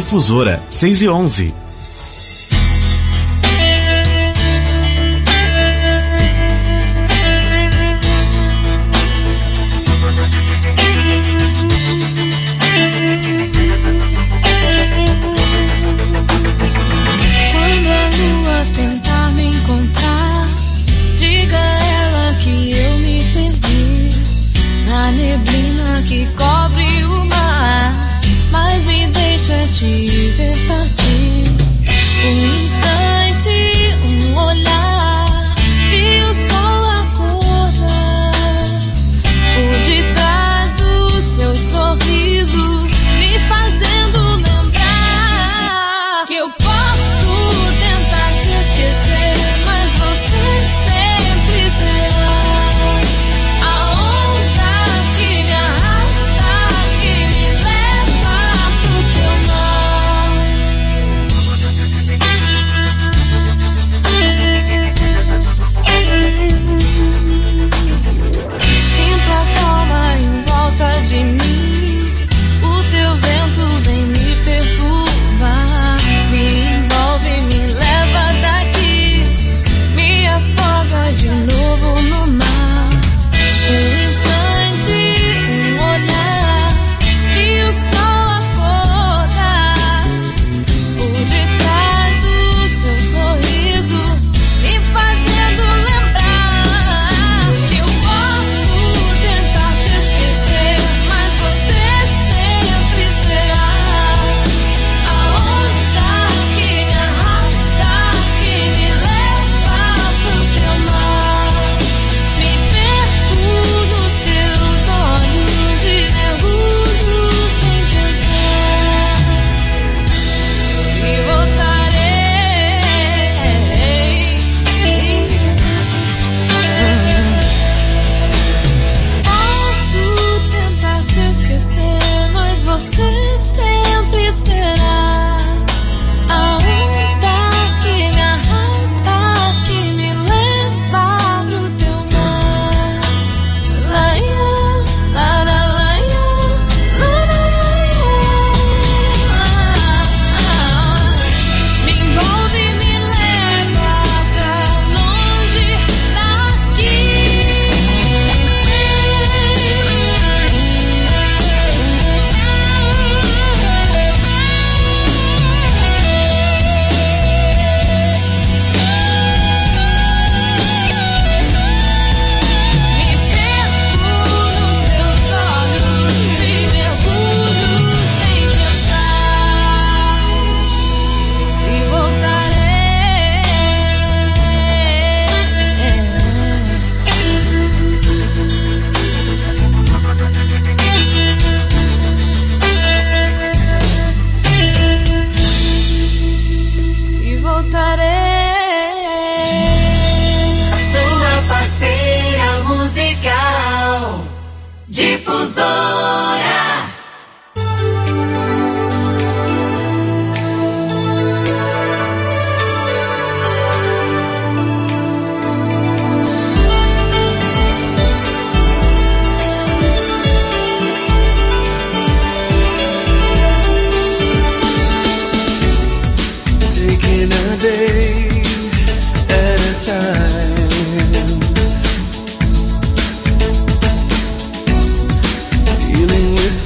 Difusora 6:11. Dealing with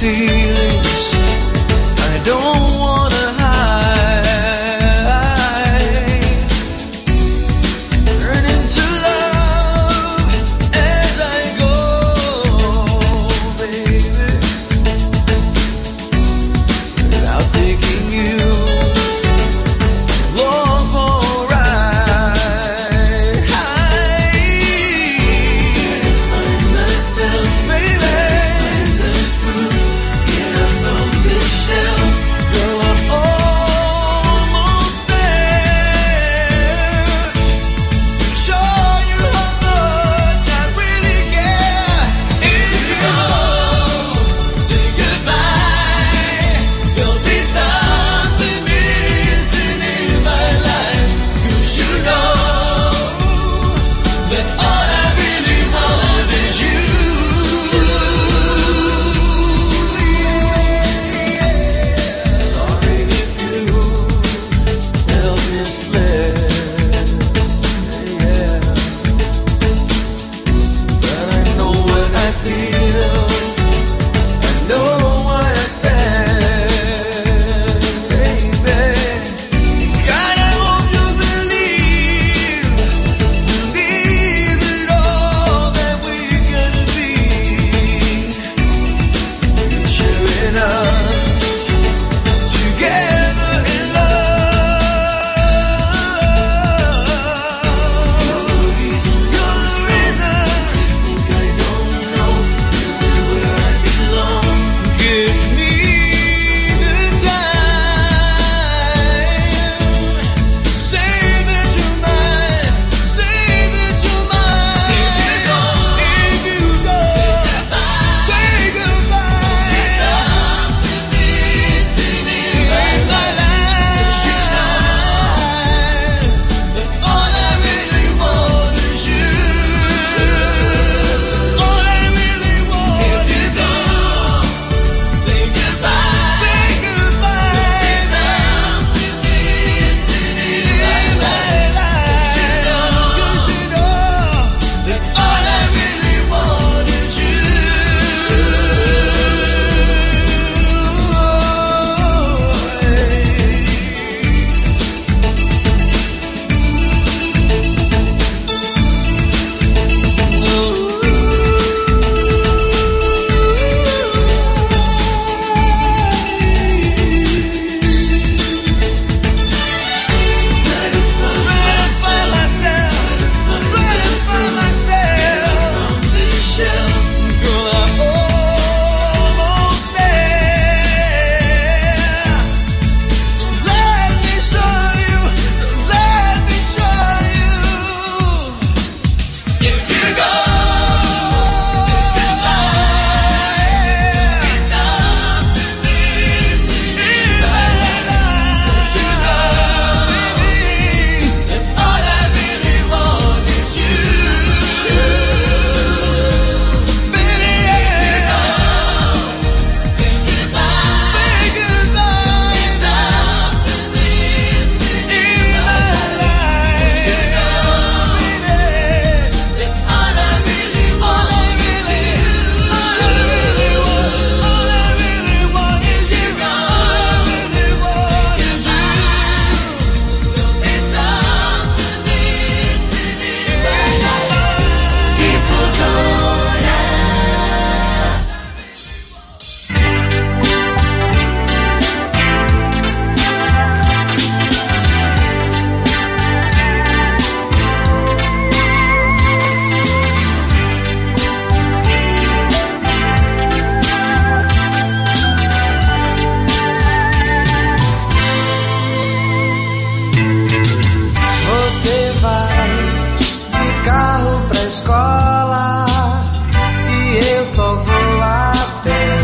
eu só vou a pé.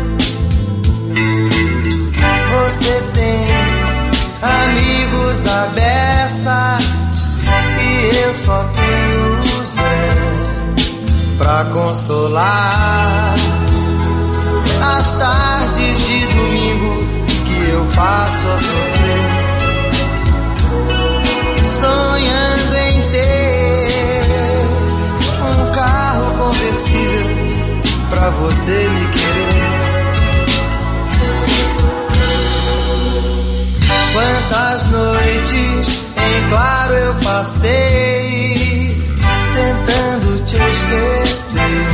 Você tem amigos à beça e eu só tenho o Zé pra consolar as tardes de domingo que eu passo a sofrer, sonhando em ter um carro conversível pra você me querer. Quantas noites em claro eu passei tentando te esquecer.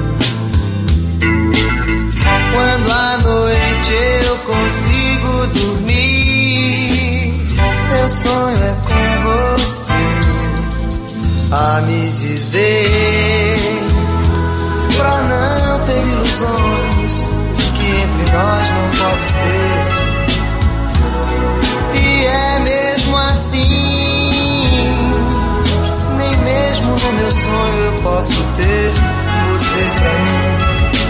Quando à noite eu consigo dormir, meu sonho é com você a me dizer, pra não ter ilusões, que entre nós não pode ser. E é mesmo assim, nem mesmo no meu sonho eu posso ter você pra mim.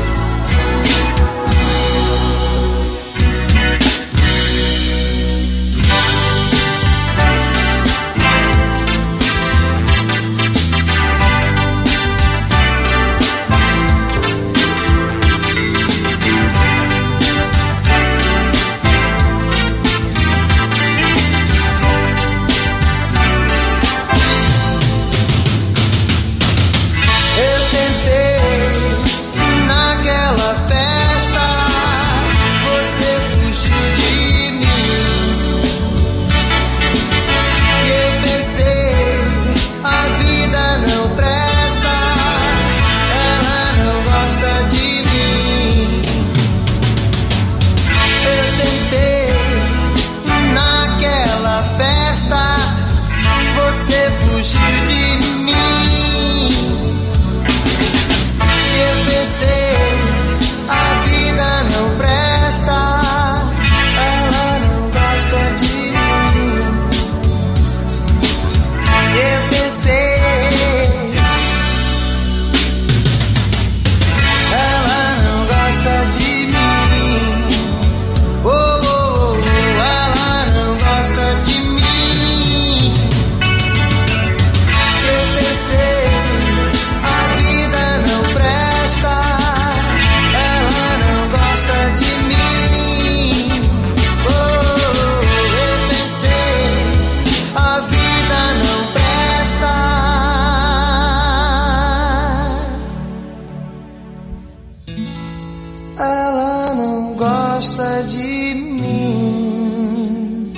Ela não gosta de mim.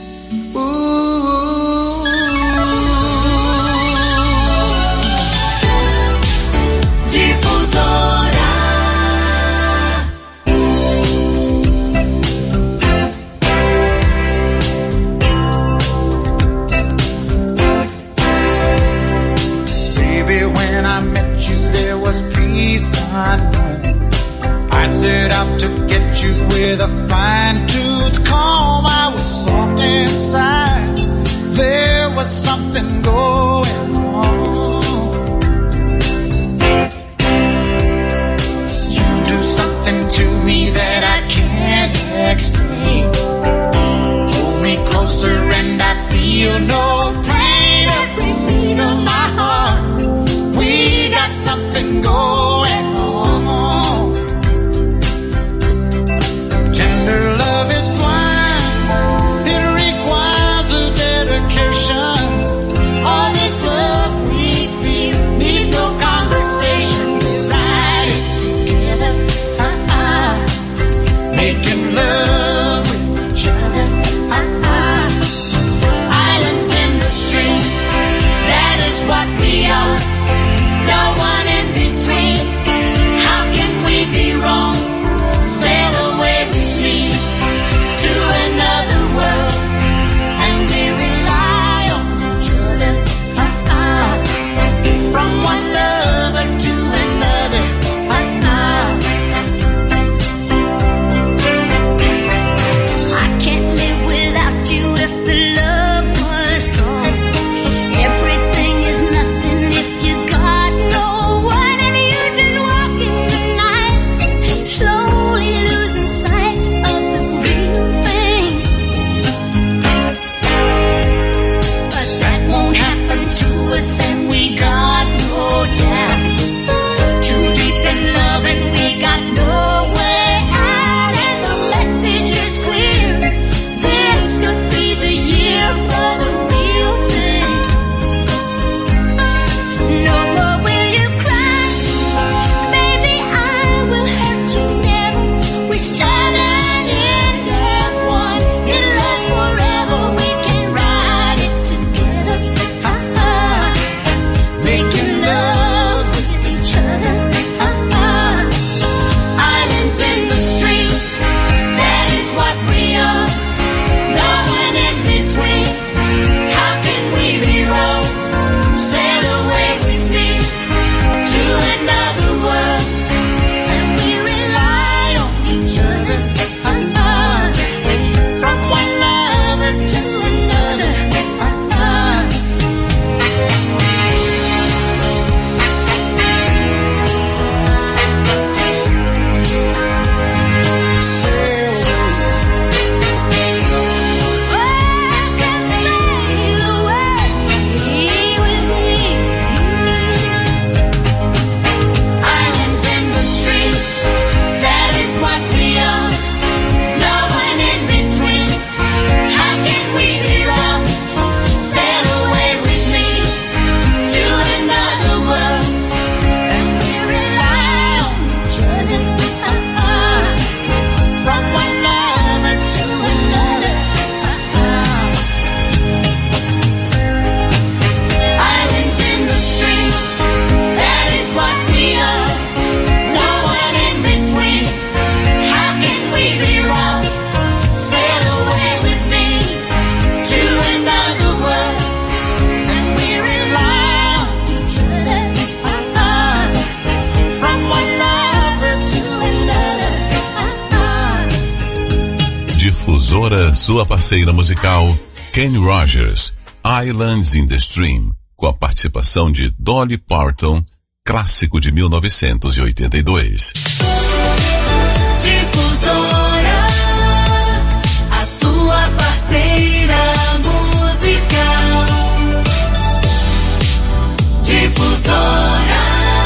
Difusora. Baby, when I met you, there was peace unknown. I set out to get you with a fine-tooth comb. I was soft inside. There was something going on. You do something to me that I can't explain. Hold me closer and I feel no pain. Every beat of my heart, we got something going on. Tender love is blind, it requires a dedication. All this Difusora, sua parceira musical, Kenny Rogers, Islands in the Stream, com a participação de Dolly Parton, clássico de 1982. Difusora, a sua parceira musical. Difusora.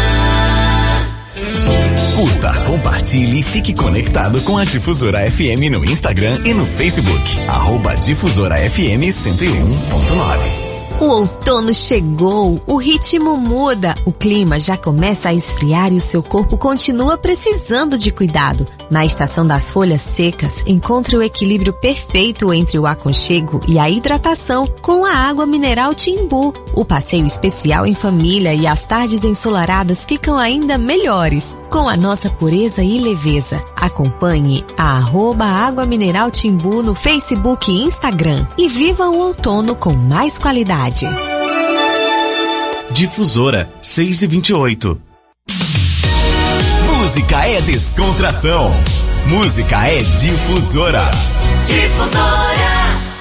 Curta, compartilhe e fique conectado com a Difusora FM no Instagram e no Facebook. @Difusora FM 101.9. O outono chegou, o ritmo muda, o clima já começa a esfriar e o seu corpo continua precisando de cuidado. Na estação das folhas secas, encontre o equilíbrio perfeito entre o aconchego e a hidratação com a água mineral Timbu. O passeio especial em família e as tardes ensolaradas ficam ainda melhores, com a nossa pureza e leveza. Acompanhe a @Água Mineral Timbu no Facebook e Instagram e viva o outono com mais qualidade. Difusora, 6h28. Música é descontração. Música é Difusora. Difusora.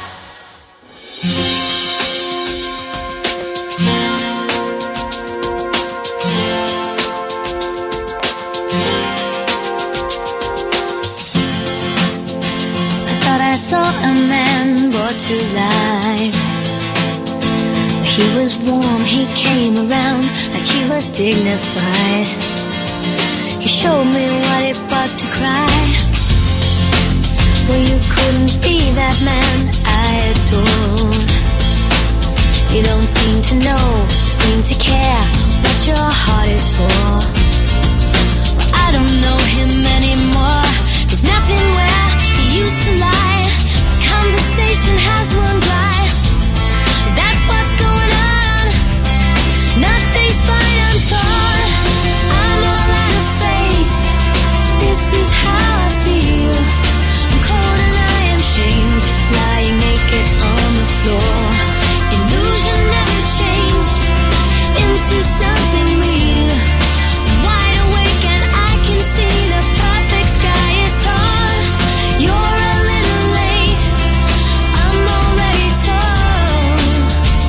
I thought I saw a man brought to life. He was warm, he came around like he was dignified. He showed me what it was to cry. Well, you couldn't be that man I adored. You don't seem to know, seem to care what your heart is for. Well, I don't know him anymore. There's nothing where he used to lie. Conversation has run dry. That's what's going on. Nothing's fine, I'm torn. I'm all out of faith. This is how I feel. I'm cold and I am shamed, lying naked on the floor. Illusion never changed into something real. I'm wide awake and I can see the perfect sky is torn. You're a little late, I'm already torn.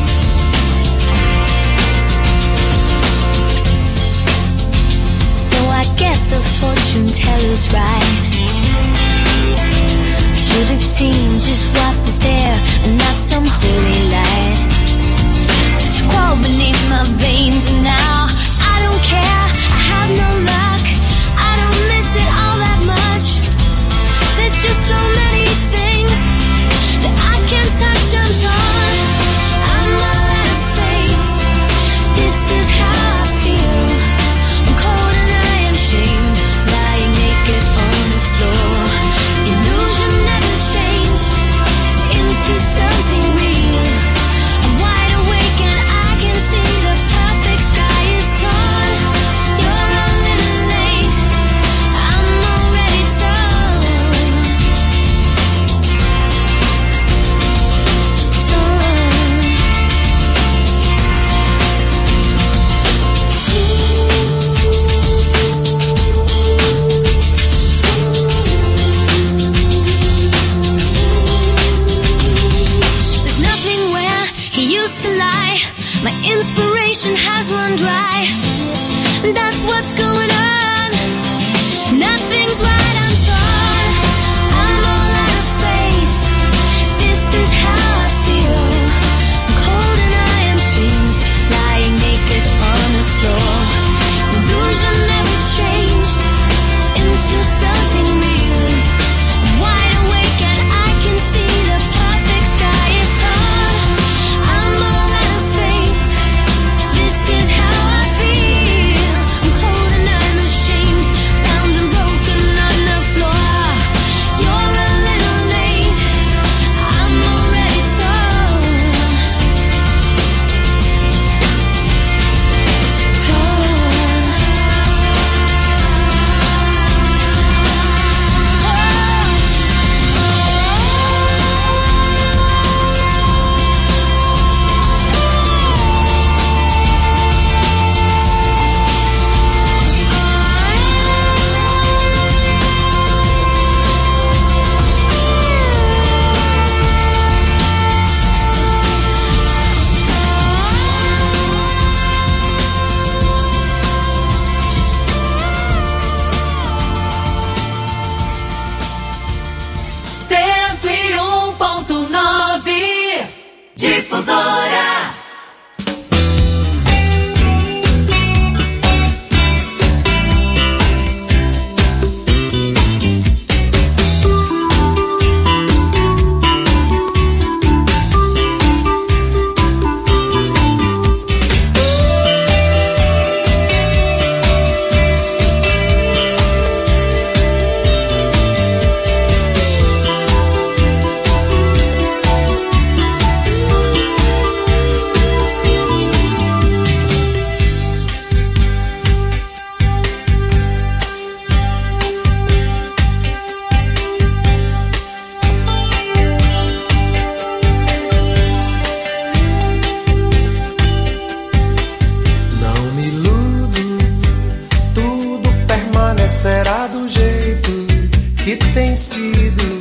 So I guess the fortune teller's right. Should have seen just what was there and not some holy light. But you crawl beneath my veins and now I don't care, I have no luck. I don't miss it all that much. There's just so many things that I can't touch, I'm torn. I'm all out of faith. This is how I feel. I'm cold and I am shamed, lying naked on the floor. Illusion never changed into something real. I'm wide awake and I can see the perfect sky is torn. You're a little late, I'm already torn. There's nothing where he used to lie. My inspiration has run dry. That's what's going on. Nothing's right, I'm torn. I'm all out of faith. This is how I feel. I'm cold and I am shamed, lying naked on the floor. Illusion never changed into something real. I'm wide awake and I can see the perfect sky is torn. I'm all out of faith. This is how I feel. I'm cold Difusora. Será do jeito que tem sido,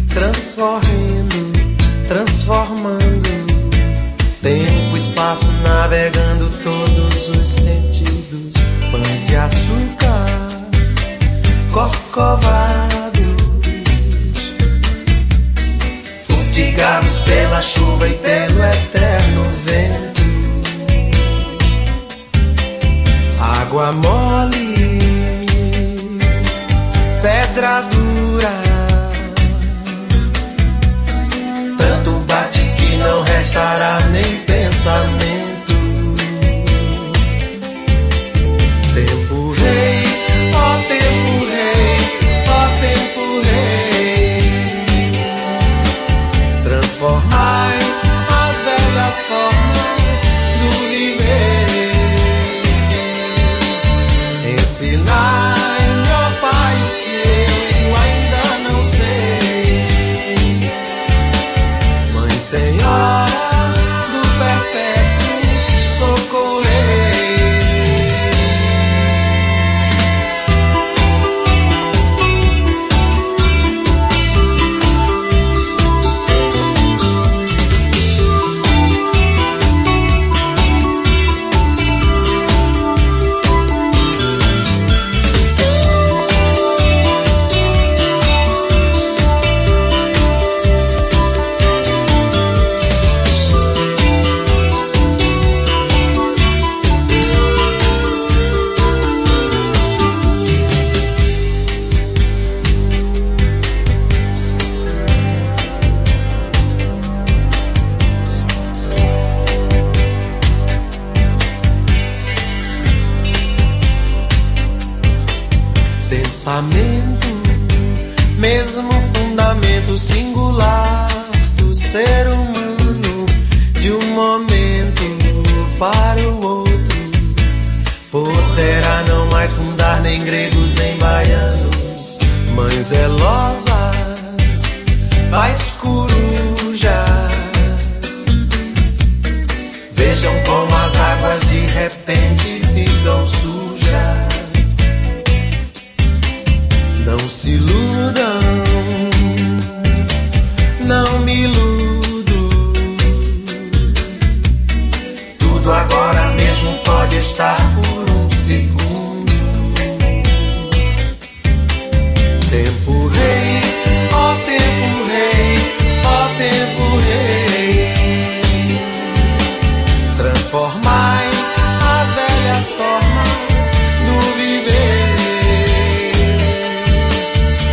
transformando. Tempo, espaço, navegando todos os sentidos. Pães de açúcar, corcovados, furtigados pela chuva e pelo eterno vento. Água mole, pedra dura, tanto bate que não restará nem pensamento. Tempo rei, ó tempo rei, ó tempo rei, transformai as velhas formas do viver, ensinai, ó Pai, o que eu ainda não sei. Mãe Senhora do perpétuo socorrei. Pensamento, mesmo fundamento singular do ser humano, de um momento para o outro, poderá não mais fundar nem gregos nem baianos, mães zelosas, pais corujas. Vejam como as águas de repente ficam sujas. Não se iludam, não me iludo. Tudo agora mesmo pode estar por um segundo. Tempo rei, ó tempo rei, ó tempo rei, transformai as velhas formas do viver,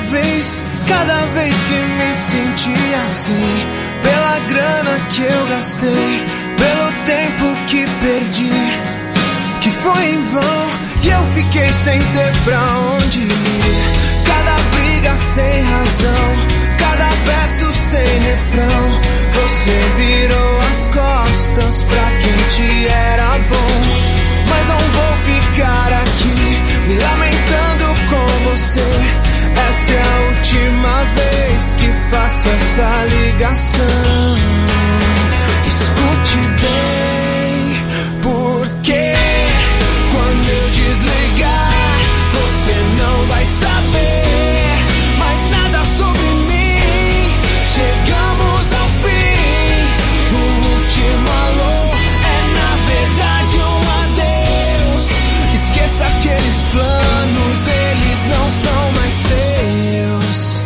vez, cada vez que me senti assim, pela grana que eu gastei, pelo tempo que perdi, que foi em vão, e eu fiquei sem ter pra onde ir. Cada briga sem razão, cada verso sem refrão, você virou as costas pra quem te era bom. Mas não vou ficar aqui me lamentando com você. Essa é a última vez que faço essa ligação. Escute bem, porque quando eu desligar, você não vai saber mais nada sobre mim. Chegamos ao fim, o último alô é na verdade um adeus. Esqueça aqueles planos, eles não são mais seus.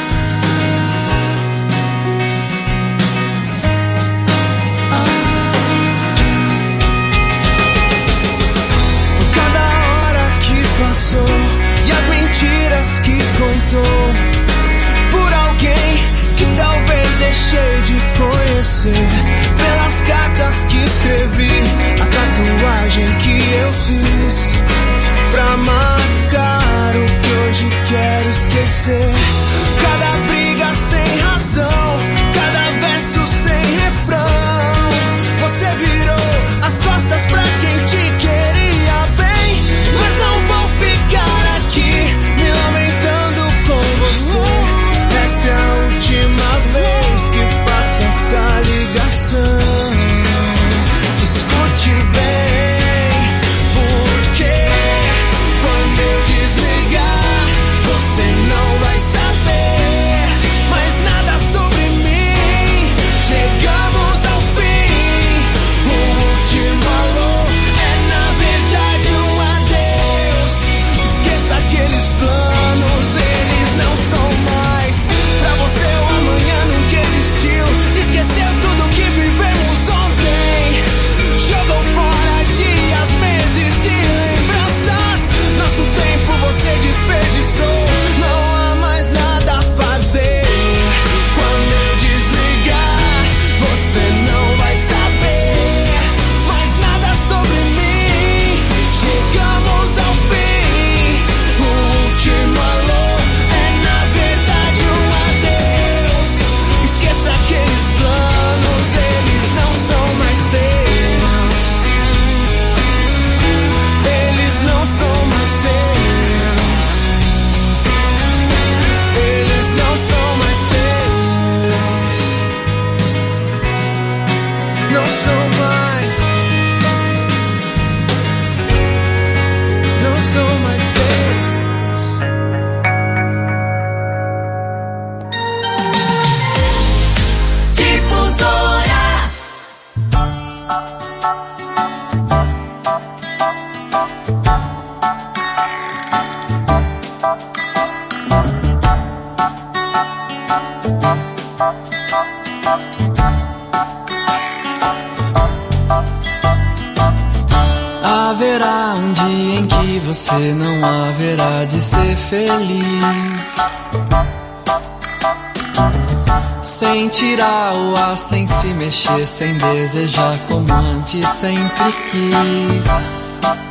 Cada hora que passou e as mentiras que contou por alguém que talvez deixei de conhecer, pelas cartas que escrevi, a tatuagem que eu fiz pra marcar o que hoje quero esquecer. Cada briga sem razão, cada verso sem refrão, você virou as costas pra quem te queria bem. Mas não vou ficar aqui me lamentando com você. Essa é a última vez que faço essa ligação. Escute bem, porque quando eu desligar, você não vai saber mais nada sobre mim. Chegamos ao fim, o último alô é na verdade um adeus. Esqueça aqueles planos, eles não são mais pra você. O amanhã nunca existiu, esqueceu tudo que vivemos ontem. Jogou fora dias, meses e lembranças. Nosso tempo você desperdiçou, não há mais nada a fazer. Quando eu desligar, você não vai saber mais nada sobre mim. Chegamos ao fim, o último alô é na verdade um adeus. Esqueça aqueles planos, eles não são mais seus. Eles não são mais seus. Eles não são mais seus. Não são mais. Não são mais seus. Difusora. Haverá um dia em que você não haverá de ser feliz, sem tirar o ar, sem se mexer, sem desejar como antes sempre quis.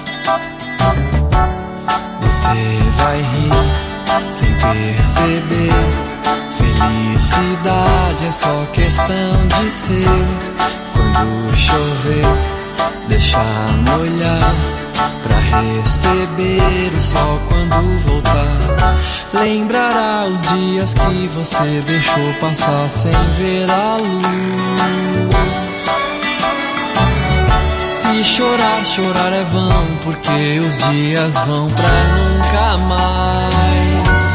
Você vai rir sem perceber, felicidade é só questão de ser. Quando chover, deixar molhar, pra receber o sol quando voltar. Lembrará os dias que você deixou passar sem ver a luz. Se chorar, chorar é vão, porque os dias vão pra nunca mais.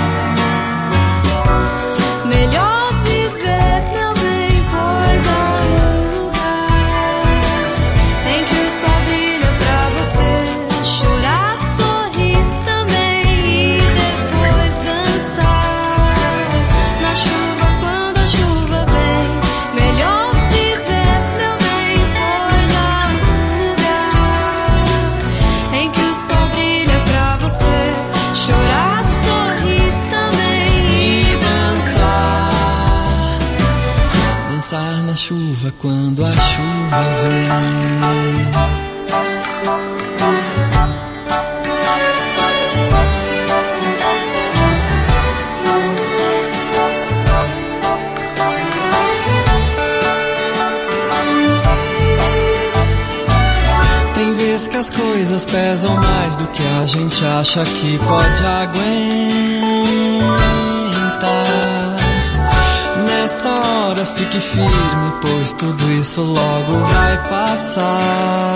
Melhor viver, meu bem, pois há um lugar em que o sol brilha pra você. Chorar, sorrir também e depois dançar na chuva quando a chuva vem. Melhor viver, meu bem, pois há um lugar em que o sol brilha pra você. Chorar, sorrir chuva quando a chuva vem. Tem vezes que as coisas pesam mais do que a gente acha que pode aguentar. Nessa hora fique firme, pois tudo isso logo vai passar.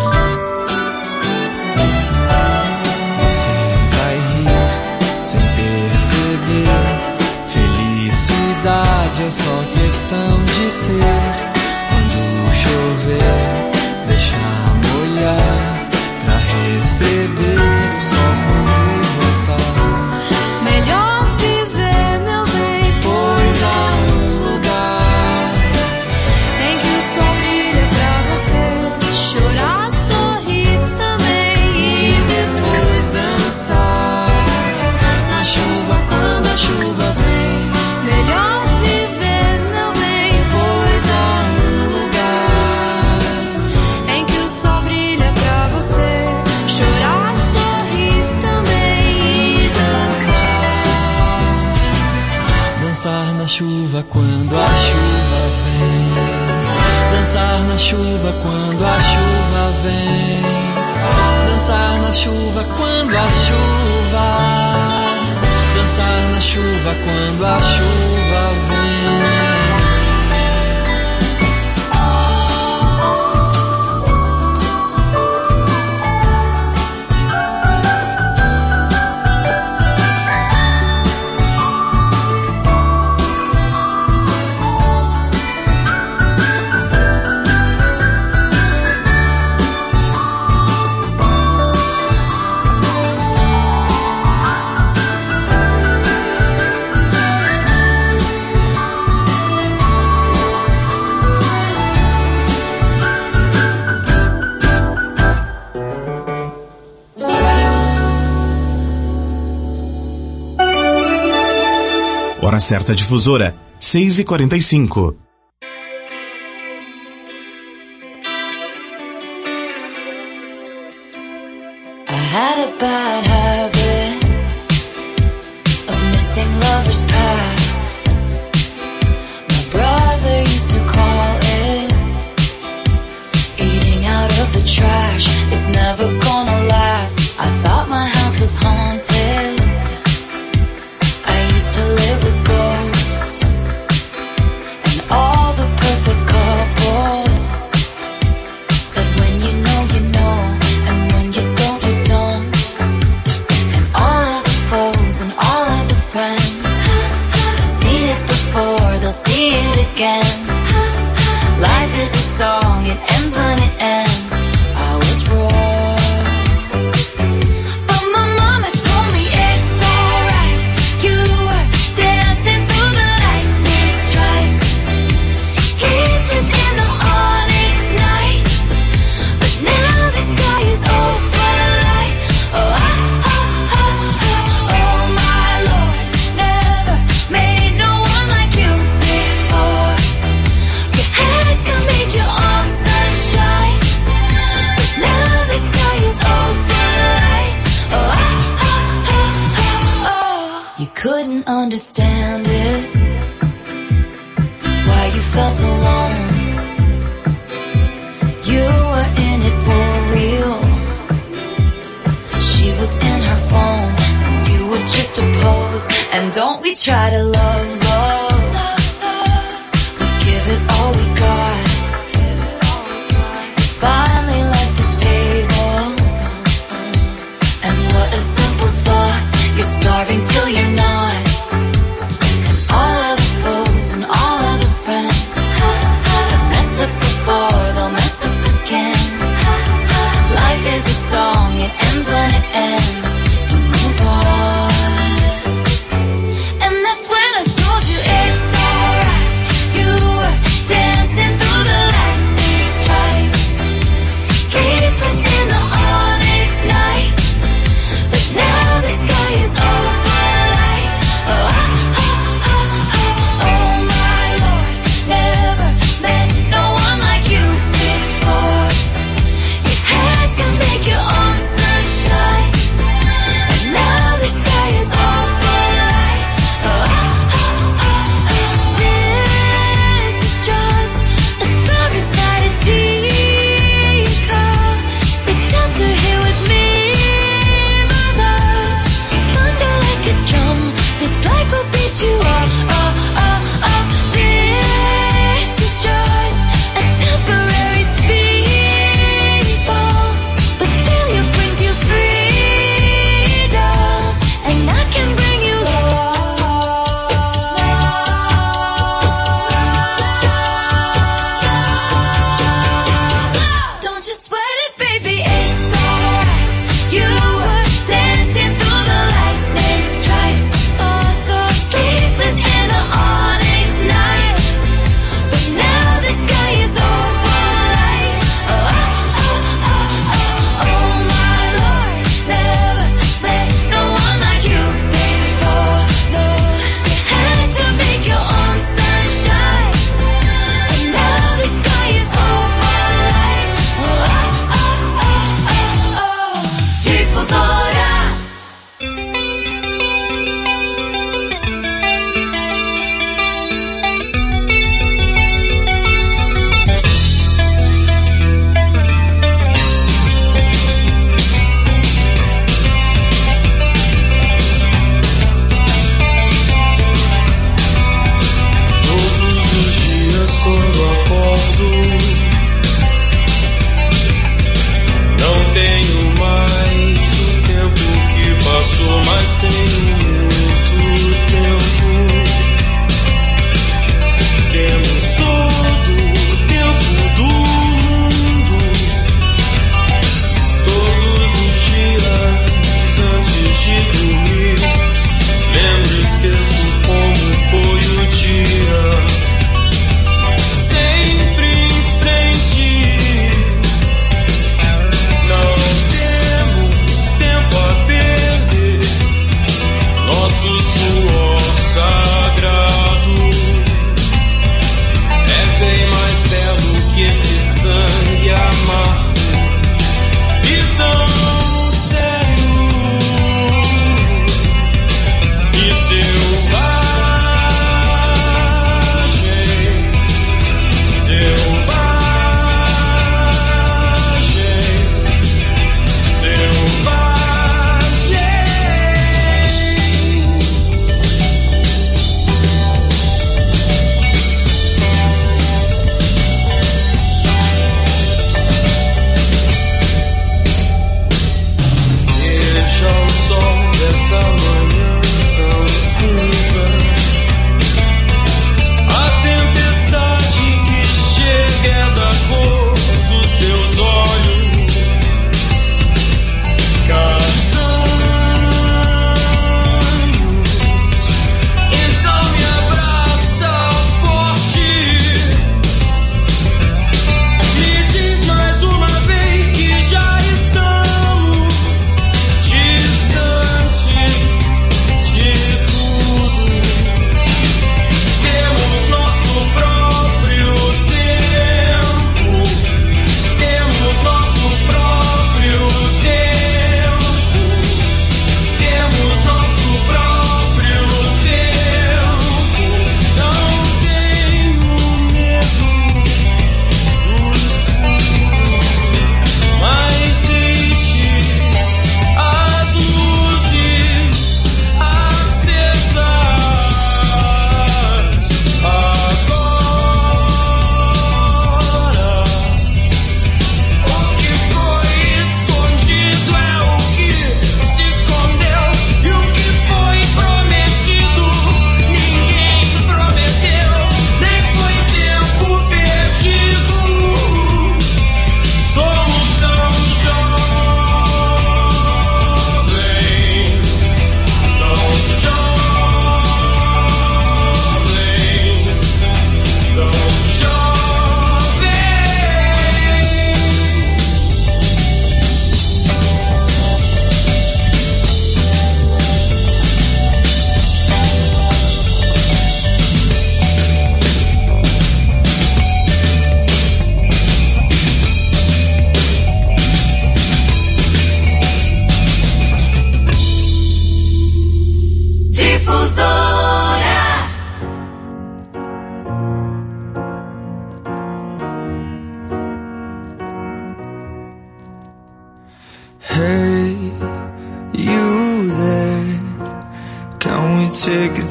Você vai rir sem perceber. Felicidade é só questão de ser. Quando chover, deixa molhar pra receber o sol quando voltar. Melhor viver, meu bem, pois há um lugar em que o sol brilha pra você chorar, sorrir também e depois dançar na chuva quando a chuva vem. Melhor viver, meu bem, pois há um lugar em que o sol brilha pra você chorar, sorrir também e dançar na chuva quando a chuva vem. Dançar na chuva quando a chuva vem. Dançar na chuva quando a chuva. Dançar na chuva quando a chuva vem. Hora certa difusora, 6h45. I had a bad habit of missing lovers past. My brother used to call it eating out of the trash. It's never gonna last. I thought my house was haunted. I used to live with ghosts and all the perfect couples said when you know, and when you don't, you don't. And all of the foes and all of the friends seen it before, they'll see it again. Life is a song, it ends when it ends. I was wrong. Couldn't understand it, why you felt alone. You were in it for real. She was in her phone and you were just a pose. And don't we try to love, we give it all we got. Finally left the table, and what a simple thought. You're starving till you're not. And all of the foes and all of the friends have messed up before, they'll mess up again. Life is a song, it ends when it ends. You move on. And that's when I told you it's all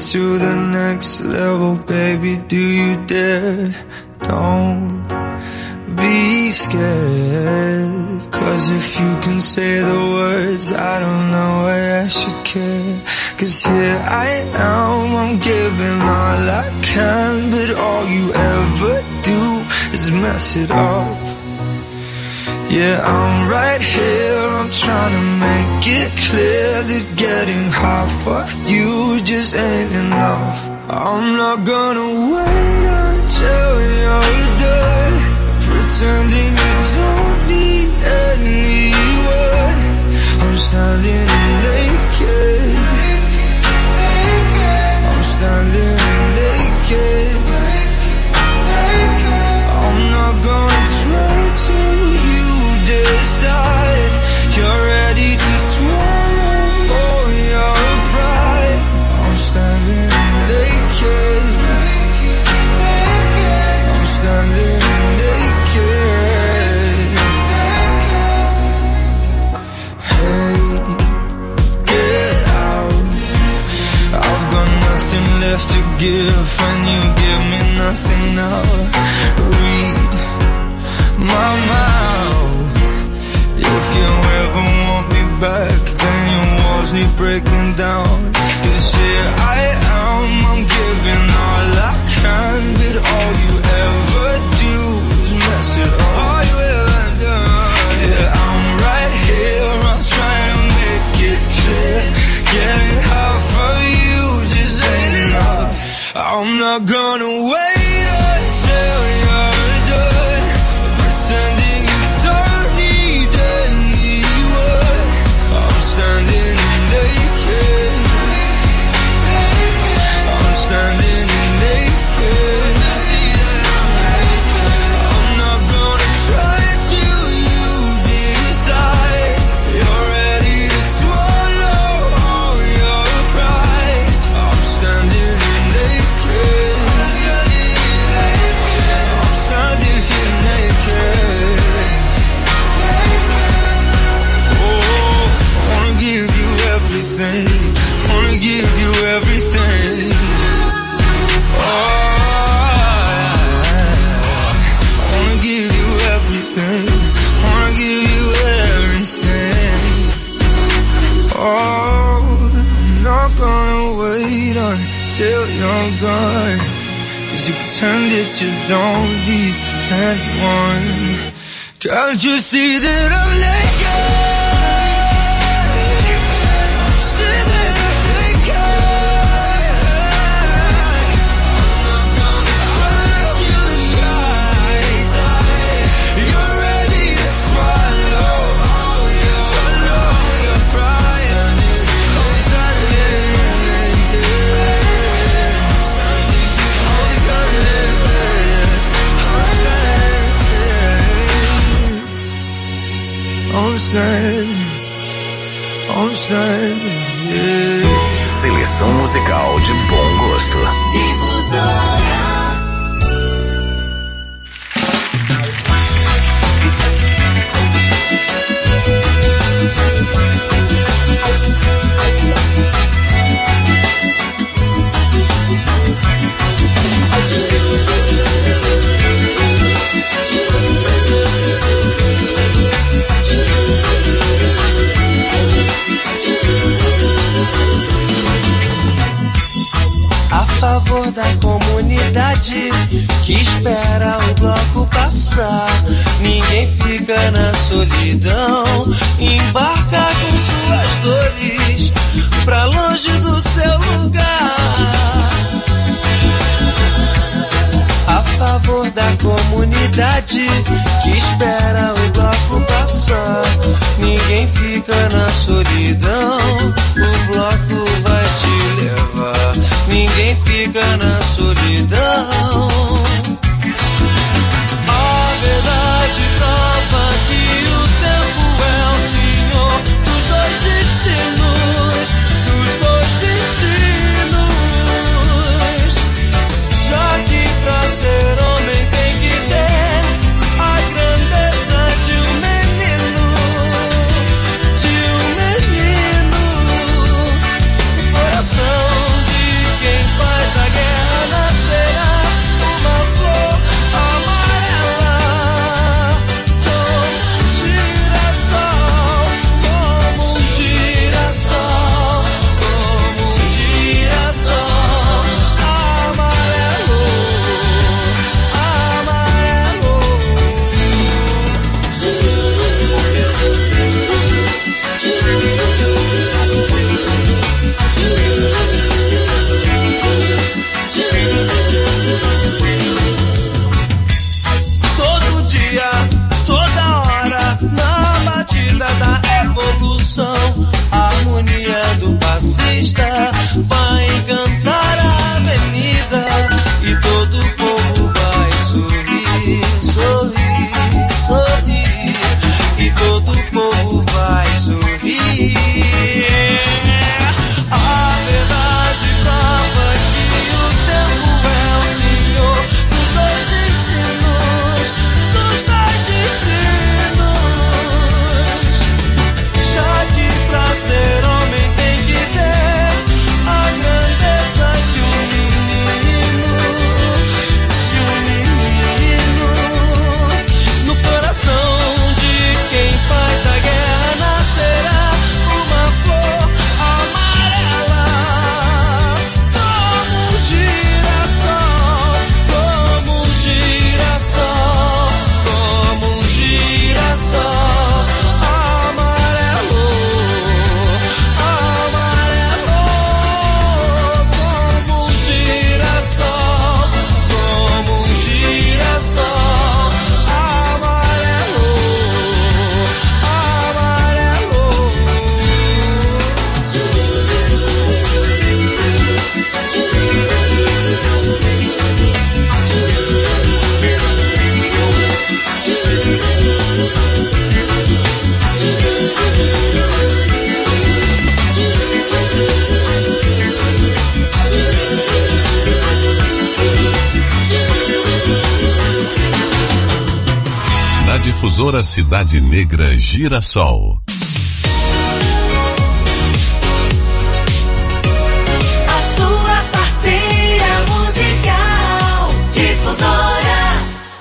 to the next level, baby, do you dare? Don't be scared, 'cause if you can say the words, I don't know why I should care. 'Cause here I am, I'm giving all I can, but all you ever do is mess it up. Yeah, I'm right here, I'm trying to make it clear that getting half of you just ain't enough. I'm not gonna wait until you're done pretending you don't need anyone. I'm standing naked, I'm standing naked. I'm not gonna try to decide you're ready to swallow all your pride. I'm standing naked, I'm standing naked. Hey, get out, I've got nothing left to give when you give me nothing now. Read my mouth. If you ever want me back, then your walls need breaking down. 'Cause here I am, I'm giving all I can, but all you ever do is mess it up. All you ever do. Yeah, I'm right here, I'm trying to make it clear. Getting half of you just ain't enough. I'm not gonna wait until you're done pretending you don't need anyone. I'm standing naked, I'm standing naked. I'm not gonna try till you decide you're ready to swallow all your pride. I'm standing naked, I'm standing here naked. Oh, I wanna give you everything, wanna give you everything. Oh, I wanna give you everything, wanna give you everything. Oh, I'm not gonna wait until you're gone, 'cause you pretend that you don't need anyone. Can't you see that I'm naked? See that I'm naked? I'm not gonna try to decide you're ready to swallow all your pride. I'm standing naked, I'm standing yeah. Seleção musical de bom gosto. Difusora. A favor da comunidade que espera o bloco passar, ninguém fica na solidão, embarca com suas dores pra longe do seu lugar. A favor da comunidade que espera o bloco passar, ninguém fica na solidão, o bloco vai te levar, ninguém fica na solidão. A verdade prova que o tempo é o senhor dos dois destinos, dos dois destinos. Já que pra ser homem tem que ter a grandeza de um menino, o coração de quem Difusora Cidade Negra Girassol. A sua parceira musical, Difusora.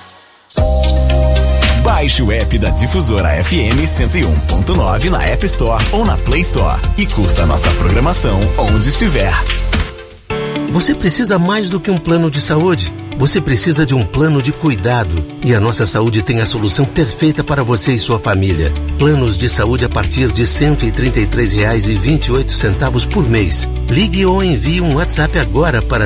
Baixe o app da Difusora FM 101.9 na App Store ou na Play Store e curta a nossa programação onde estiver. Você precisa mais do que um plano de saúde. Você precisa de um plano de cuidado. E a Nossa Saúde tem a solução perfeita para você e sua família. Planos de saúde a partir de R$ 133,28 por mês. Ligue ou envie um WhatsApp agora para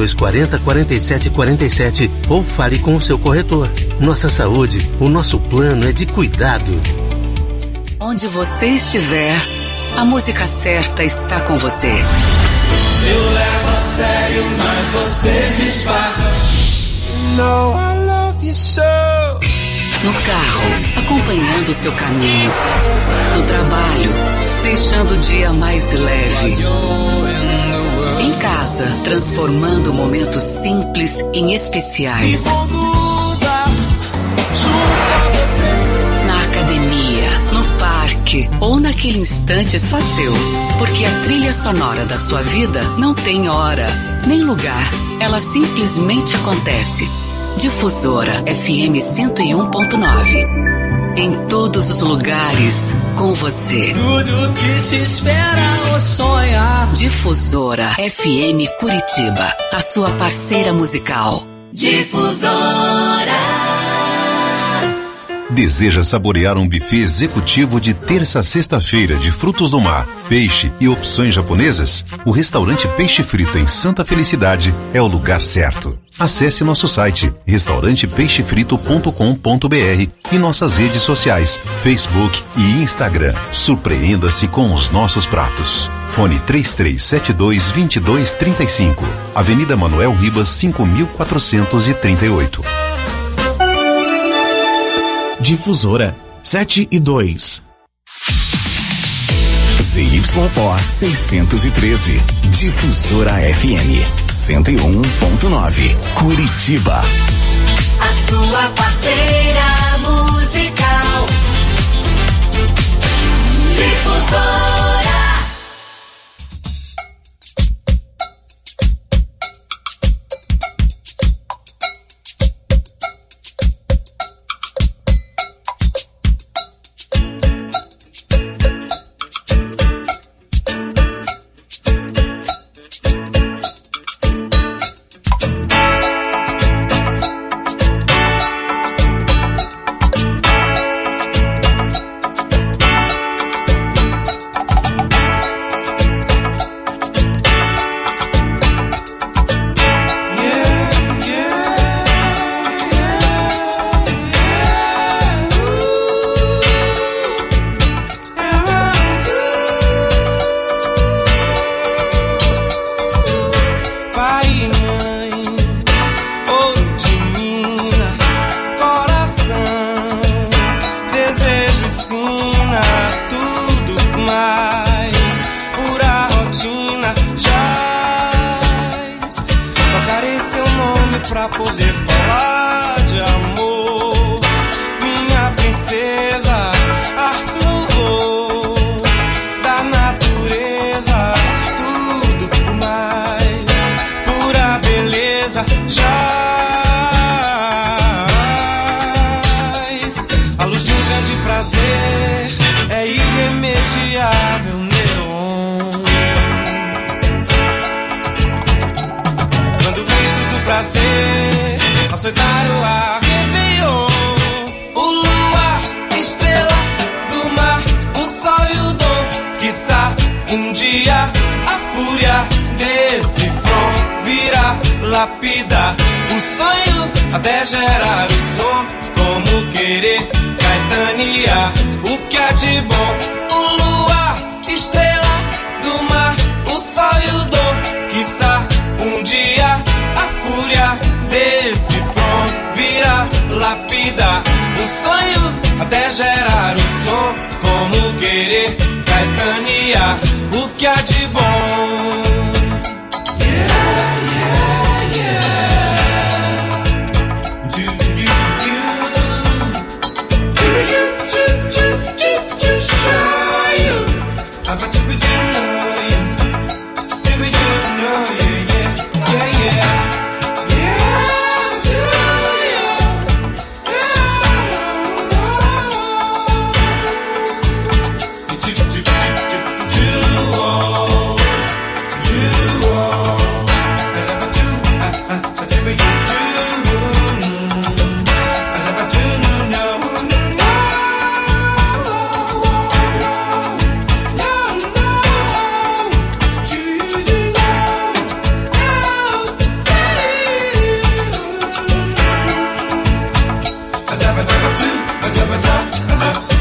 3240-4747 ou fale com o seu corretor. Nossa Saúde, o nosso plano é de cuidado. Onde você estiver, a música certa está com você. Eu levo a sério, mas você disfarça. No, I love you so. No carro, acompanhando o seu caminho. No trabalho, deixando o dia mais leve. Em casa, transformando momentos simples em especiais. Na academia, no parque ou naquele instante só seu. Porque a trilha sonora da sua vida não tem hora, nem lugar. Ela simplesmente acontece. Difusora FM 101.9. Em todos os lugares, com você. Tudo que se espera ou sonha. Difusora FM Curitiba, a sua parceira musical. Difusora. Deseja saborear um buffet executivo de terça a sexta-feira de frutos do mar, peixe e opções japonesas? O restaurante Peixe Frito em Santa Felicidade é o lugar certo. Acesse nosso site restaurantepeixefrito.com.br e nossas redes sociais, Facebook e Instagram. Surpreenda-se com os nossos pratos. Fone 3372-2235. Avenida Manuel Ribas, 5438. Difusora 7 e 2. ZYO 613. Difusora FM 101.9. Curitiba. A sua parceira musical. Difusora. Pra poder falar de amor, minha princesa, Arthur, da natureza, tudo por mais, pura beleza, jaz. A luz de um grande prazer é irremediável, neon. Quando o grito do prazer açoitar o ar, Réveillon, o luar, estrela do mar, o sol e o dom, quiçá um dia a fúria desse front virá lapidar o sonho até gerar o som, como querer caetanear o que há de bom. O luar, estrela do mar, o sol e o dom, quiçá um dia a fúria desse front virá lapidar o sonho até gerar o som, como querer caetanear o que há de bom. Yeah, yeah, yeah. Do you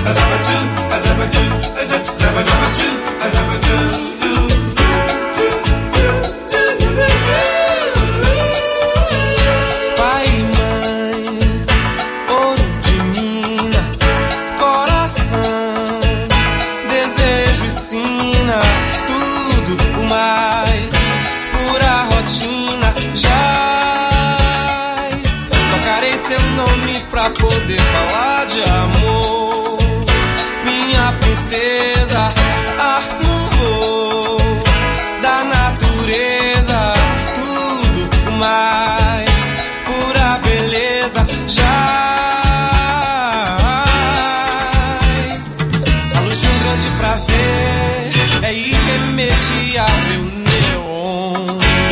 Pai e mãe, ouro de mina, coração, desejo e sina, tudo o mais, pura rotina, jaz. Tocarei seu nome pra poder falar de amor, minha princesa, ar no voo da natureza, tudo o mais, pura beleza, jaz. A luz de um grande prazer é irremediável, neon.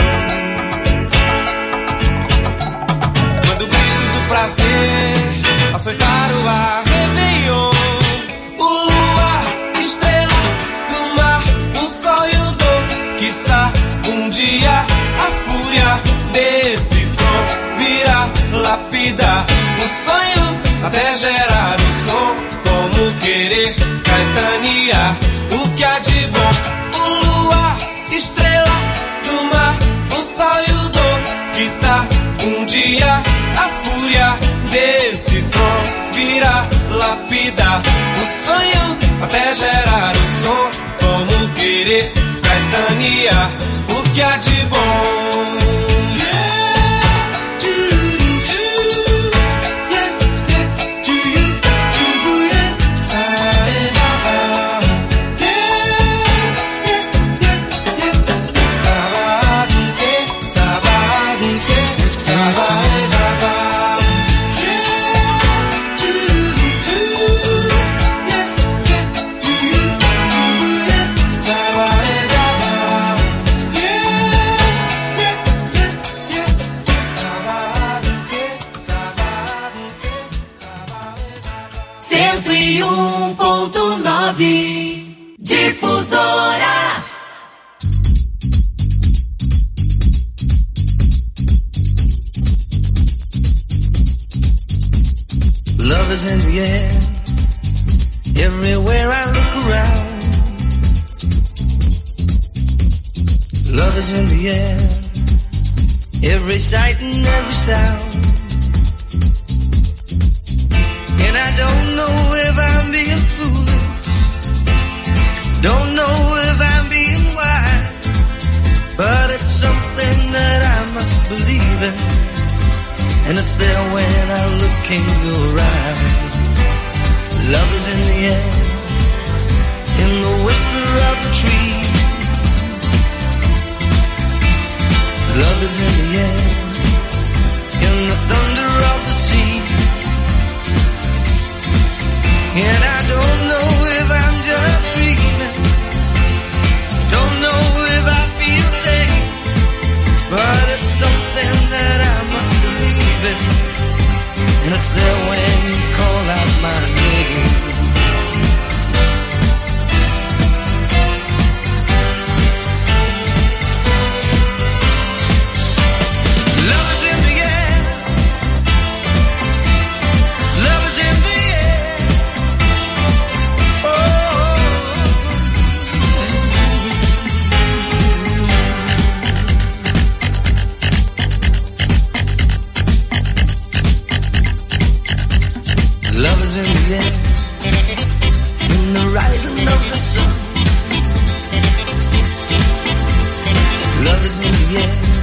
Quando o grito do prazer açoitar o ar, Réveillon, o luar, estrela do mar, o sol e o dom, quiçá um dia a fúria desse front virá lapidar o sonho até gerar o som, como querer caetanear o que há de bom. O luar, estrela do mar, o sol e o dom, quiçá um dia a fúria desse front virá lapidar o sonho até gerar o som, como querer caetanear o que há de bom. Difusora. Love is in the air, everywhere I look around. Love is in the air, every sight and every sound. And I don't know if I'm being foolish, don't know if I'm being wise, but it's something that I must believe in, and it's there when I look in your eyes. Love is in the air, in the whisper of the tree. Love is in the air, in the thunder of the sea. And I don't know if I'm just dreaming, don't know if I feel safe, but it's something that I must believe in, and it's there when you call out my name. Love is in the air, love is in the air. Love is in the air, in the rising of the sun. Love is in the air,